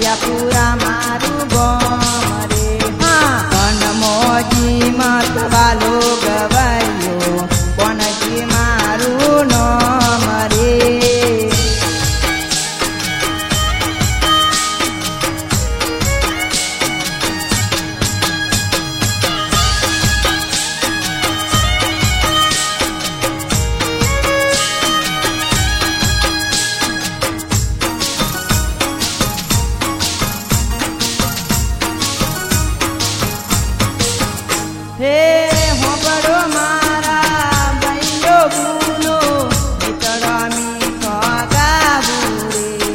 पूरा मारू गम रे। हाँ मन मोजी मत वालो गवायो कोन की मारू नम रे। हे हो बड़ो मारा बंदो गुनो इतरामी कागा बुरे।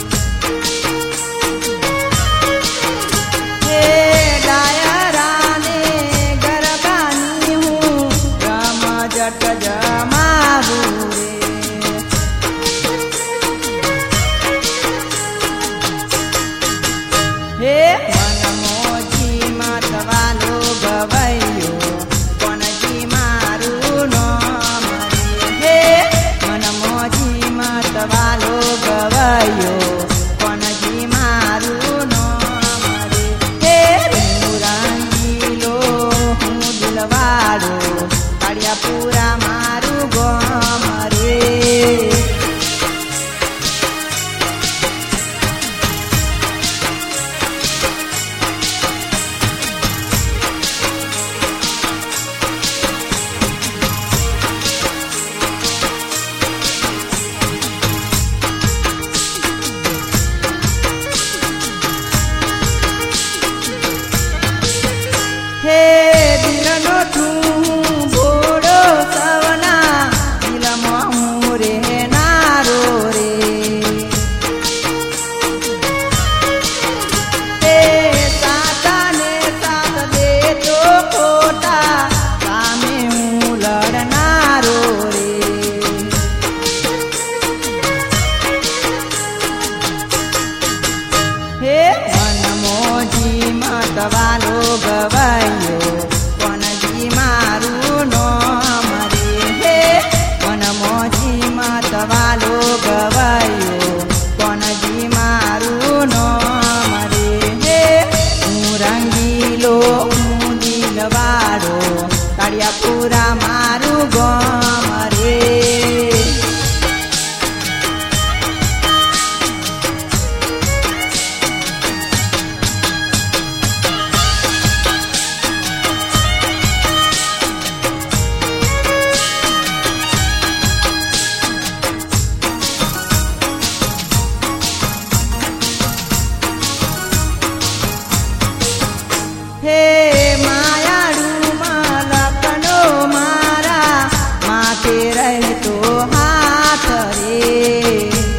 हे डायरा ने गरबानी हूँ रम जट जमा बुरे। हे मन मोजी मत वालो गवायो कोन की मारू नम रे। हे मन मोजी मत वालो गवायो कोन की मारू नम रे। हे रंगीलो हूँ दिलवाड़ो काड़िया पूरा मारू गम रे। हे दिलनो तू बोड़ो सवना दिल मोरे नारो रे। हे साता ने साथ दे तो खोटा सामे हूँ लड़नारो रे। हे मन मोजी मत वालो गवायो कोन की मारू नम रे। हे मन मोजी मत वालो गवायो कोन की मारू नम रे। हे हूँ रंगीलो हूँ दिलवाड़ो काड़िया पूरा मारू गम रे। हे मायाड़ू मालकनो मारा माथे रहे तो हाथ रे।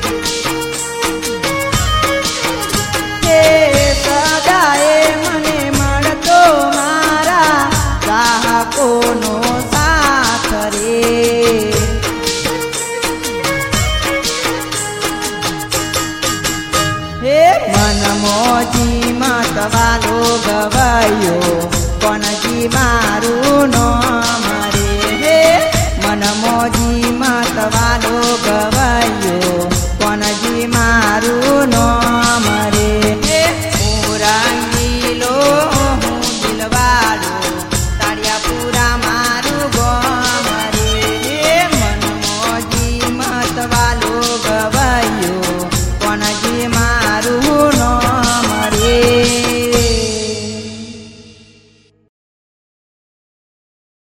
हे सदाए मने मणतो मारा ग्राहको नो साथ रे। हे मन मोजी मत वालो गवायो कोन की मारू नम रे। हे मन मोजी मत वालो गवायो कोन की मारू नम